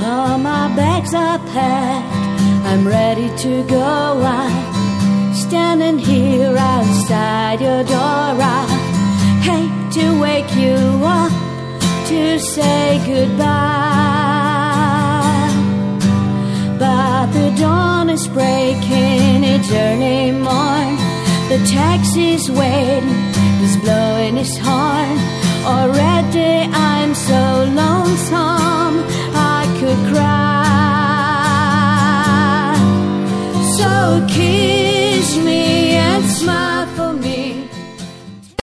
All my bags are packed, I'm ready to go. I'm standing here outside your door. I hate to wake you up to say goodbye, but the dawn is breaking, it's early morn. The taxi's waiting, he's blowing his horn. Already